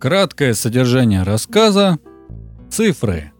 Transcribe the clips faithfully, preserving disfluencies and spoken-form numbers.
Краткое содержание рассказа. Цифры.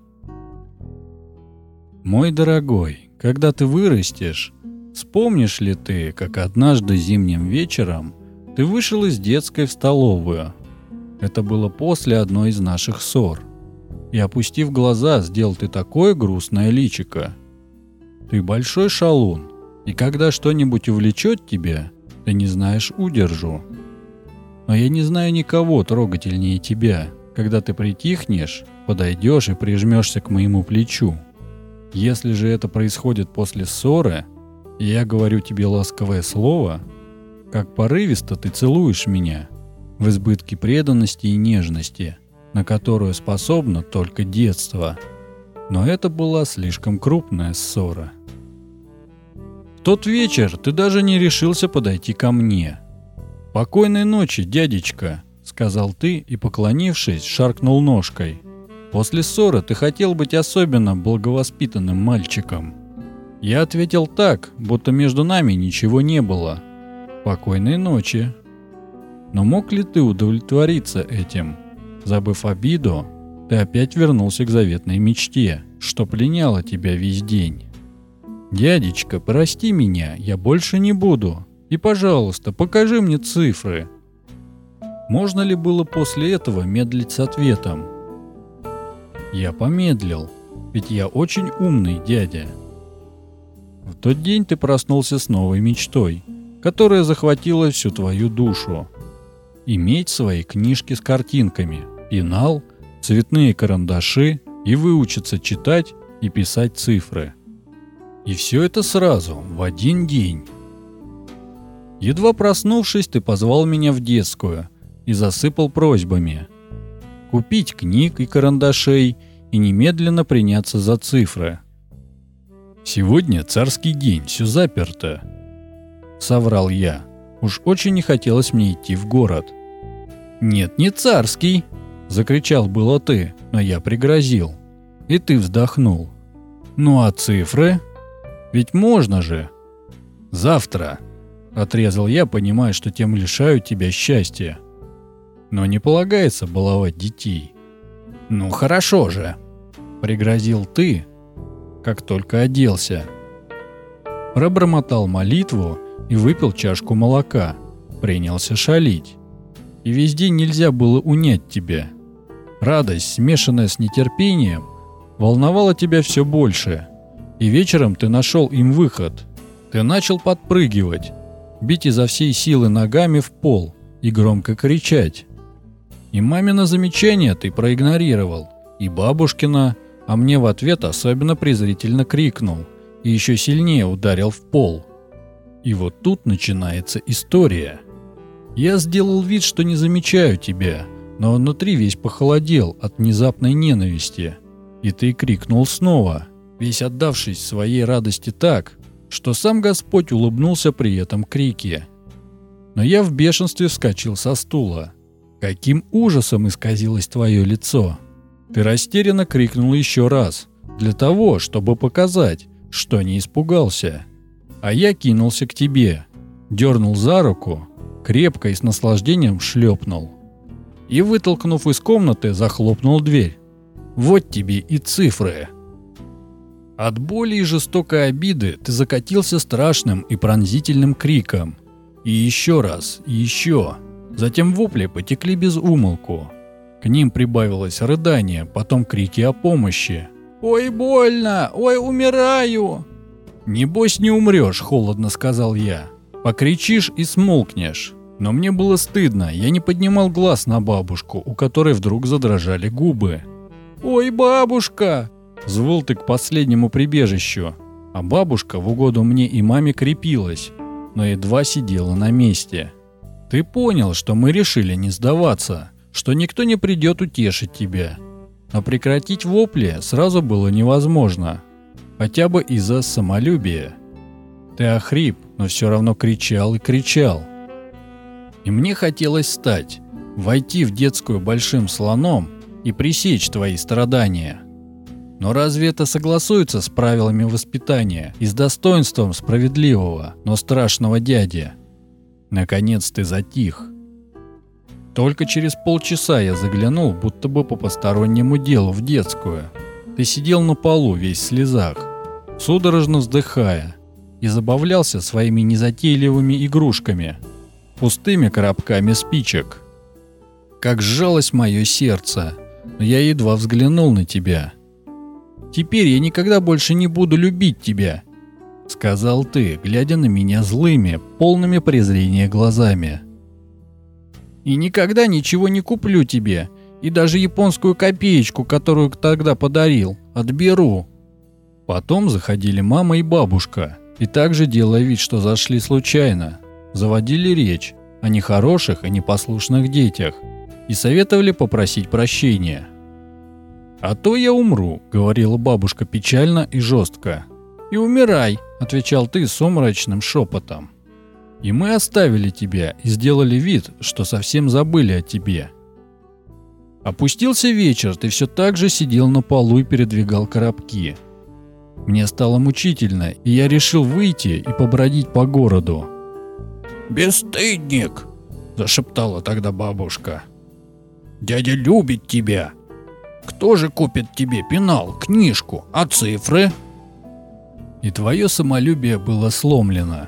Мой дорогой, когда ты вырастешь, вспомнишь ли ты, как однажды зимним вечером ты вышел из детской в столовую? Это было после одной из наших ссор. И, опустив глаза, сделал ты такое грустное личико. Ты большой шалун, и когда что-нибудь увлечет тебя, ты не знаешь удержу. Но я не знаю никого трогательнее тебя, когда ты притихнешь, подойдешь и прижмешься к моему плечу. Если же это происходит после ссоры, и я говорю тебе ласковое слово, как порывисто ты целуешь меня, в избытке преданности и нежности, на которую способно только детство. Но это была слишком крупная ссора. В тот вечер ты даже не решился подойти ко мне. «Покойной ночи, дядечка», — сказал ты и, поклонившись, шаркнул ножкой. «После ссоры ты хотел быть особенно благовоспитанным мальчиком». Я ответил так, будто между нами ничего не было. «Покойной ночи». Но мог ли ты удовлетвориться этим? Забыв обиду, ты опять вернулся к заветной мечте, что пленяло тебя весь день. «Дядечка, прости меня, я больше не буду. И, пожалуйста, покажи мне цифры». Можно ли было после этого медлить с ответом? Я помедлил, ведь я очень умный дядя. В тот день ты проснулся с новой мечтой, которая захватила всю твою душу. Иметь свои книжки с картинками, пенал, цветные карандаши и выучиться читать и писать цифры. И все это сразу, в один день. Едва проснувшись, ты позвал меня в детскую и засыпал просьбами. Купить книг и карандашей и немедленно приняться за цифры. «Сегодня царский день, все заперто», — соврал я. Уж очень не хотелось мне идти в город. «Нет, не царский», — закричал было ты, но я пригрозил. И ты вздохнул. «Ну а цифры? Ведь можно же». «Завтра», — отрезал я, понимая, что тем лишаю тебя счастья. Но не полагается баловать детей. «Ну хорошо же», — пригрозил ты, как только оделся. Пробормотал молитву и выпил чашку молока, принялся шалить. И весь день нельзя было унять тебя. Радость, смешанная с нетерпением, волновала тебя все больше. И вечером ты нашел им выход. Ты начал подпрыгивать, бить изо всей силы ногами в пол и громко кричать. И мамино замечание ты проигнорировал, и бабушкина, а мне в ответ особенно презрительно крикнул и еще сильнее ударил в пол. И вот тут начинается история. Я сделал вид, что не замечаю тебя, но внутри весь похолодел от внезапной ненависти. И ты крикнул снова, весь отдавшись своей радости так, что сам Господь улыбнулся при этом крике. Но я в бешенстве вскочил со стула. Каким ужасом исказилось твое лицо! Ты растерянно крикнул еще раз, для того, чтобы показать, что не испугался. А я кинулся к тебе, дернул за руку, крепко и с наслаждением шлепнул. И, вытолкнув из комнаты, захлопнул дверь. Вот тебе и цифры. От боли и жестокой обиды ты закатился страшным и пронзительным криком. И еще раз, и еще. Затем вопли потекли без умолку. К ним прибавилось рыдание, потом крики о помощи. «Ой, больно! Ой, умираю!» «Небось не умрешь», — холодно сказал я. «Покричишь и смолкнешь». Но мне было стыдно, я не поднимал глаз на бабушку, у которой вдруг задрожали губы. «Ой, бабушка!» — звал ты к последнему прибежищу. А бабушка в угоду мне и маме крепилась, но едва сидела на месте. Ты понял, что мы решили не сдаваться, что никто не придет утешить тебя. Но прекратить вопли сразу было невозможно, хотя бы из-за самолюбия. Ты охрип, но все равно кричал и кричал. И мне хотелось встать, войти в детскую большим слоном и пресечь твои страдания. Но разве это согласуется с правилами воспитания и с достоинством справедливого, но страшного дяди? Наконец ты затих. Только через полчаса я заглянул, будто бы по постороннему делу, в детскую. Ты сидел на полу весь в слезах, судорожно вздыхая, и забавлялся своими незатейливыми игрушками, пустыми коробками спичек. Как сжалось мое сердце, но я едва взглянул на тебя. «Теперь я никогда больше не буду любить тебя», — сказал ты, глядя на меня злыми, полными презрения глазами. «И никогда ничего не куплю тебе, и даже японскую копеечку, которую тогда подарил, отберу». Потом заходили мама и бабушка, и также, делая вид, что зашли случайно, заводили речь о нехороших и непослушных детях и советовали попросить прощения. «А то я умру», — говорила бабушка печально и жестко. «И умирай», — отвечал ты сумрачным шепотом. «И мы оставили тебя и сделали вид, что совсем забыли о тебе». Опустился вечер, ты все так же сидел на полу и передвигал коробки. Мне стало мучительно, и я решил выйти и побродить по городу. «Бесстыдник!» – зашептала тогда бабушка. «Дядя любит тебя. Кто же купит тебе пенал, книжку, а цифры?» И твое самолюбие было сломлено.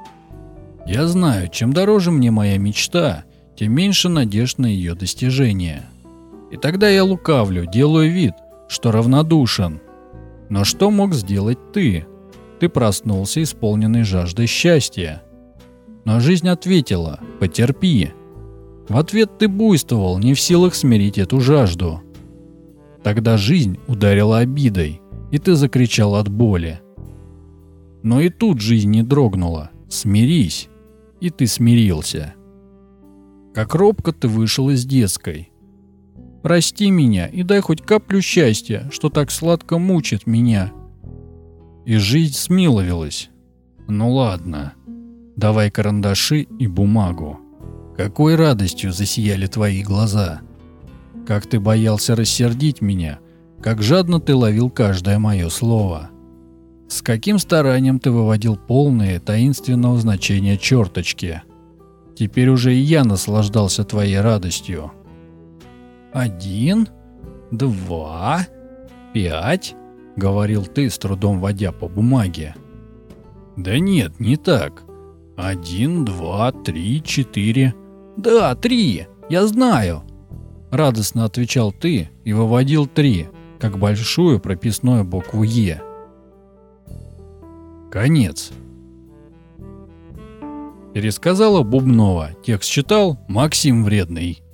Я знаю, чем дороже мне моя мечта, тем меньше надежд на ее достижение. И тогда я лукавлю, делаю вид, что равнодушен. Но что мог сделать ты? Ты проснулся, исполненный жаждой счастья. Но жизнь ответила: потерпи. В ответ ты буйствовал, не в силах смирить эту жажду. Тогда жизнь ударила обидой, и ты закричал от боли. Но и тут жизнь не дрогнула. Смирись. И ты смирился. Как робко ты вышел из детской. Прости меня и дай хоть каплю счастья, что так сладко мучит меня. И жизнь смиловилась. Ну ладно, давай карандаши и бумагу. Какой радостью засияли твои глаза. Как ты боялся рассердить меня, как жадно ты ловил каждое мое слово. С каким старанием ты выводил полные таинственного значения черточки. Теперь уже и я наслаждался твоей радостью. «Один, два, пять», — говорил ты, с трудом водя по бумаге. «Да нет, не так. Один, два, три, четыре». «Да, три, я знаю», — радостно отвечал ты и выводил три, как большую прописную букву «Е». Конец. Пересказала Бубнова. Текст читал Максим Вредный.